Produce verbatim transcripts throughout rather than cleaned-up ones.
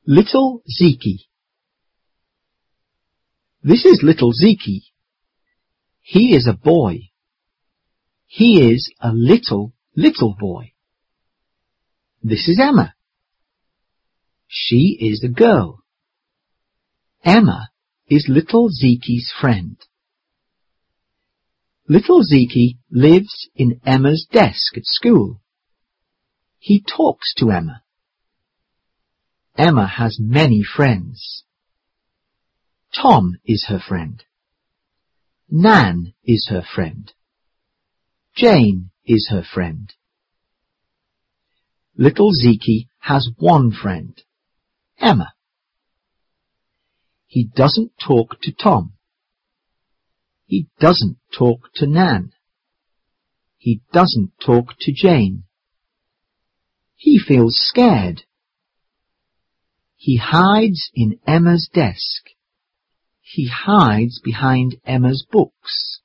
Little Zeke. This is little Zeke. He is a boy. He is a little, little boy. This is Emma. She is a girl. Emma is little Zeke's friend. Little Zeke lives in Emma's desk at school. He talks to Emma. Emma has many friends. Tom is her friend. Nan is her friend. Jane is her friend. Little Zeke has one friend, Emma. He doesn't talk to Tom. He doesn't talk to Nan. He doesn't talk to Jane. He feels scared. He hides in Emma's desk. He hides behind Emma's books.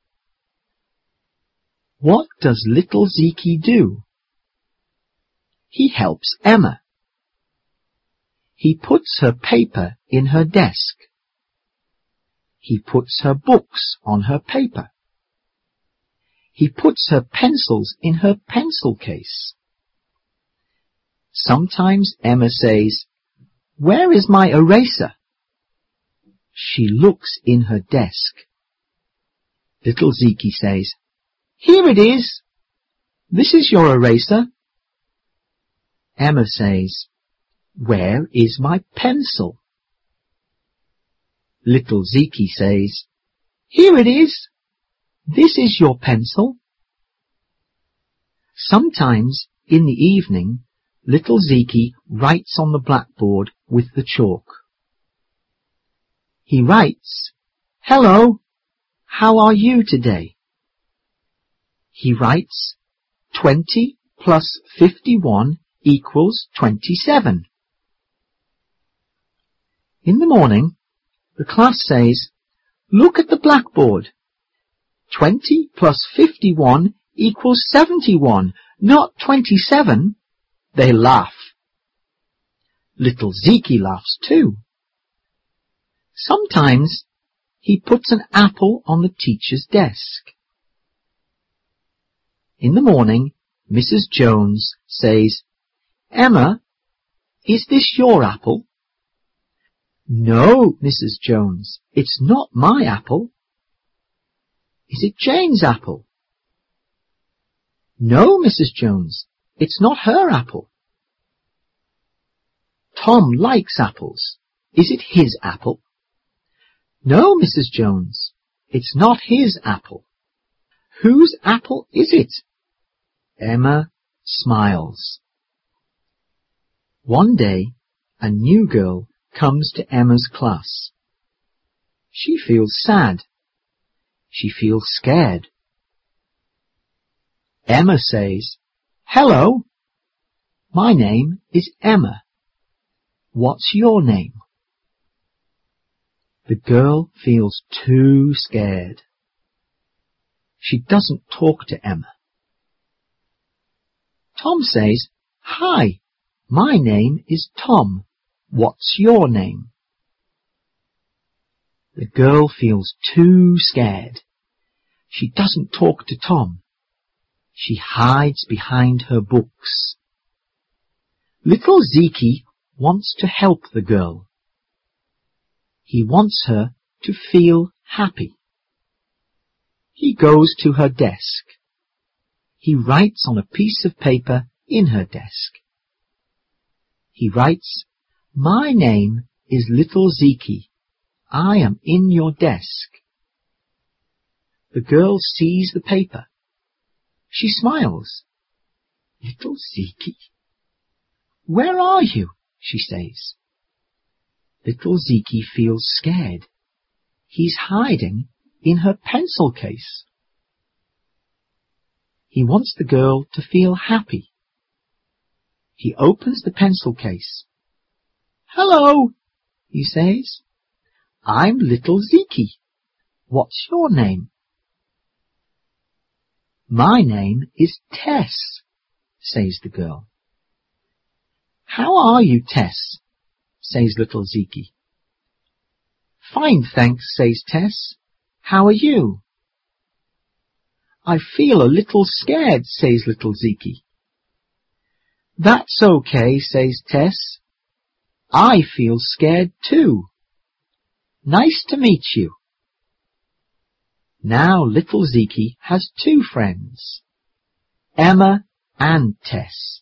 What does little Zeke do? He helps Emma. He puts her paper in her desk. He puts her books on her paper. He puts her pencils in her pencil case. Sometimes Emma says, "Where is my eraser?" She looks in her desk. Little Zeke says, "Here it is. This is your eraser." Emma says, "Where is my pencil?" Little Zeke says, "Here it is. This is your pencil." Sometimes in the evening, little Zeke writes on the blackboard with the chalk. He writes, "Hello, how are you today?" He writes, twenty plus fifty-one equals twenty-seven. In the morning, the class says, "Look at the blackboard. twenty plus fifty-one equals seventy-one, not twenty-seven. They laugh. Little Zeke laughs too. Sometimes he puts an apple on the teacher's desk. In the morning, Missus Jones says, "Emma, is this your apple?" "No, Missus Jones, it's not my apple." "Is it Jane's apple?" "No, Missus Jones, it's not her apple." "Tom likes apples. Is it his apple?" "No, Missus Jones, it's not his apple." "Whose apple is it?" Emma smiles. One day, a new girl comes to Emma's class. She feels sad. She feels scared. Emma says, "Hello, my name is Emma. What's your name?" The girl feels too scared. She doesn't talk to Emma. Tom says, "Hi, my name is Tom. What's your name?" The girl feels too scared. She doesn't talk to Tom. She hides behind her books. Little Zeke wants to help the girl. He wants her to feel happy. He goes to her desk. He writes on a piece of paper in her desk. He writes, "My name is Little Zeke. I am in your desk." The girl sees the paper. She smiles. "Little Zeke? Where are you?" she says. Little Zeke feels scared. He's hiding in her pencil case. He wants the girl to feel happy. He opens the pencil case. "Hello," he says. "I'm Little Zeke. What's your name?" "My name is Tess," says the girl. "How are you, Tess?" says little Zeke. Fine, thanks, says Tess. How are you? I feel a little scared, says little Zeke. That's okay, says Tess. I feel scared too. Nice to meet you. Now little Zeke has two friends, Emma and Tess.